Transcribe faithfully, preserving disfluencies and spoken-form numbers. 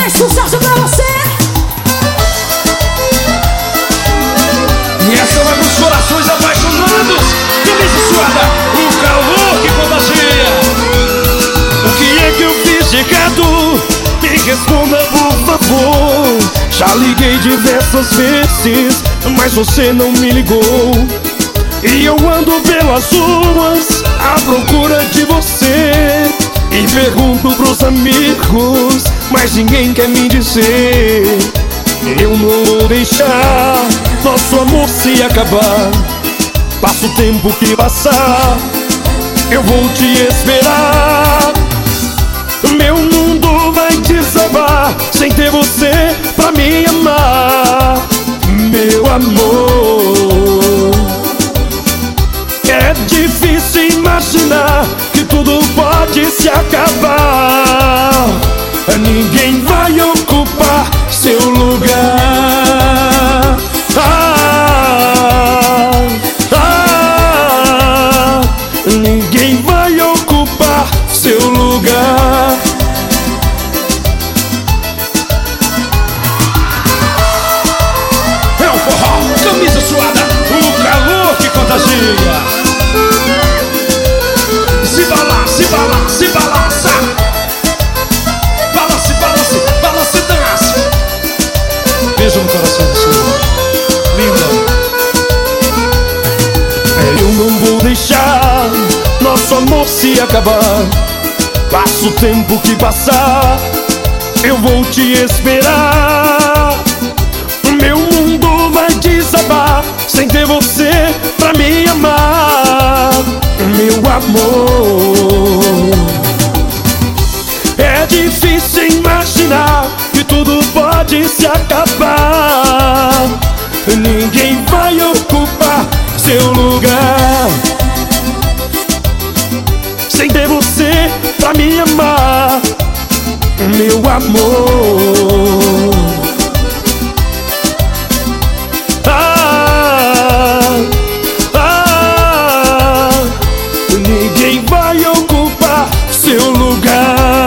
mais sucesso pra você. E essa vai pros corações apaixonados. Camisa suada, o calor que contagia. O que é que eu fiz de errado? Me responda, por favor. Já liguei diversas vezes, mas você não me ligou. E eu ando pelas ruas à procura de você. E pergunto pros amigos, mas ninguém quer me dizer. Eu não vou deixar nosso amor se acabar. Passa o tempo que passar, eu vou te esperar. Meu mundo vai desabar sem ter você pra me amar. Meu amor, é difícil imaginar que tudo pode se acabar. Ninguém vai ocupar seu lugar. Ah, ah, ninguém vai ocupar seu lugar. É o forró, camisa suada, o calor que contagia. Se balança, se balança, se balança. Balance, balance, balance, dança. Beijo no coração do Senhor. Linda. Eu não vou deixar nosso amor se acabar. Passa o tempo que passar, eu vou te esperar. Meu mundo vai desabar sem ter você pra me amar. Meu amor, é difícil imaginar que tudo pode se acabar. Ninguém vai ocupar seu lugar sem ter você pra me amar. Meu amor, ah, ah, ninguém vai ocupar seu lugar.